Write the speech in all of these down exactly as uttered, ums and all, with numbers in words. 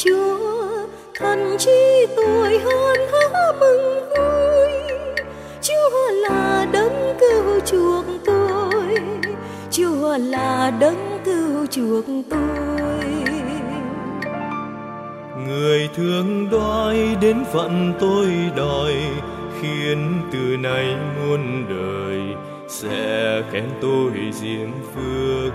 Chúa, thần chi tôi hơn hứa mừng vui. Chúa là đấng cứu chuộc tôi, Chúa là đấng cứu chuộc tôi. Người thương đói đến phận tôi đòi, khiến từ nay muôn đời sẽ khen tôi diễm phước.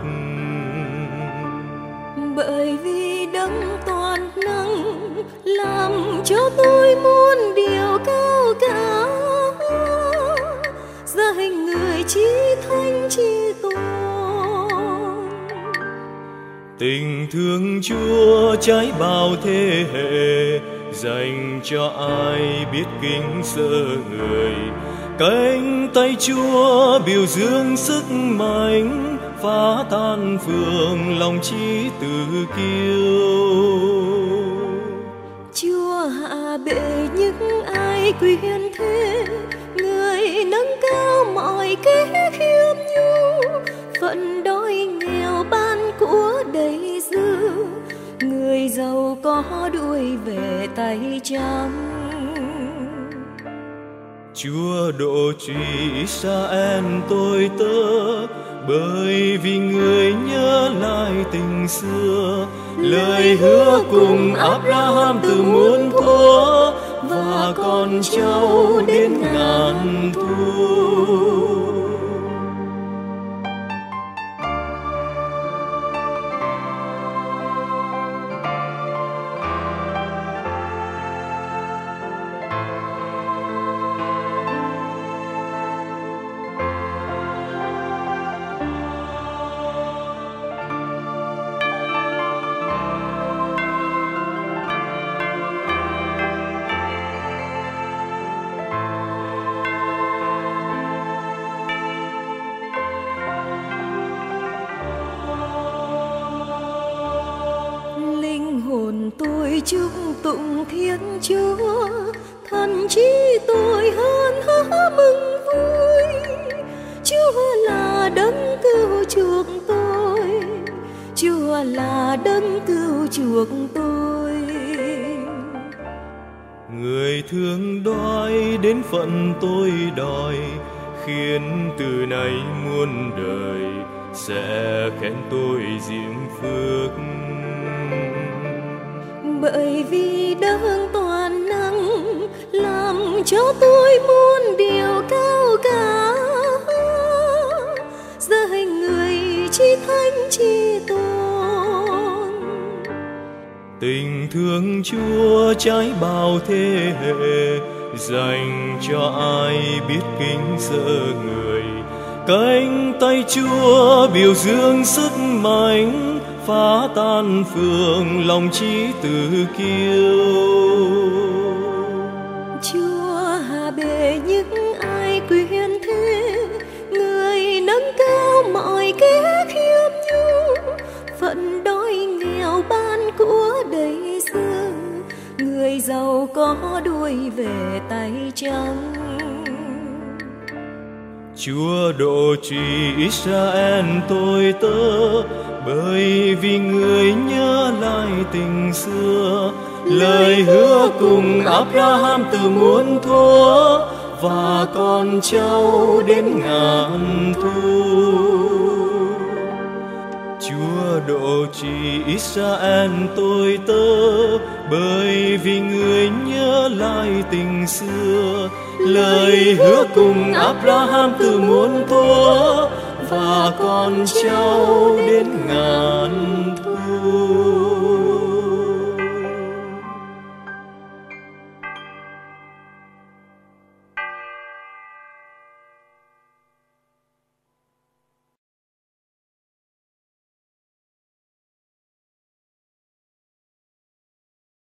Bởi vì đấng toàn năng làm cho tôi muôn điều cao cả, ra hình người chí thánh chí tôn. Tình thương Chúa trái bao thế hệ, dành cho ai biết kính sợ người. Cánh tay Chúa biểu dương sức mạnh, phá tan phường lòng trí tự kiêu. Chúa hạ bệ những ai quyền thế, người nâng cao mọi kẻ khiêm nhu. Phận đói nghèo ban của đầy dư, người giàu có đuổi về tay trắng. Chúa độ trì Israel tôi tớ, bởi vì người nhớ lại tình xưa. Lời hứa cùng Abraham từ muôn thuở, và con cháu đến ngàn thu. Hồn tôi chúc tụng Thiên Chúa, thần chi tôi hơn hứa mừng vui. Chúa là đấng cứu chuộc tôi, Chúa là đấng cứu chuộc tôi. Người thương đói đến phận tôi đòi, khiến từ nay muôn đời sẽ khen tôi diễm phước. Bởi vì đấng toàn năng làm cho tôi muôn điều cao cả, ra hình người chí thánh chí tôn. Tình thương Chúa trái bao thế hệ, dành cho ai biết kính sợ người. Cánh tay Chúa biểu dương sức mạnh, phá tan phường lòng trí tự kiêu. Chúa hạ bệ những ai quyền thế, người nâng cao mọi kẻ khiêm nhu. Phận đói nghèo ban của đầy dư, người giàu có đuổi về tay trắng. Chúa độ trì Israel tôi tớ, bởi vì người nhớ lại tình xưa. Lời hứa cùng Abraham từ muôn thuở, và con cháu đến ngàn thu. Chúa độ trì Israel tôi tớ, bởi vì người nhớ lại tình xưa. Lời hứa cùng Abraham từ muôn thuở, và con cháu đến ngàn thu.